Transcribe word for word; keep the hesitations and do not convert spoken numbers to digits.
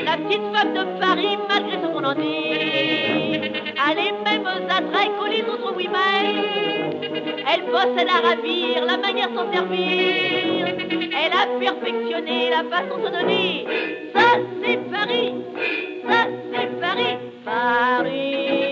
La petite femme de Paris, malgré ce qu'on en dit, a les mêmes attraits que les autres, oui, mais elle possède à ravir la manière de s'en servir. Elle a perfectionné la façon de donner. Ça, c'est Paris, ça, c'est Paris, Paris.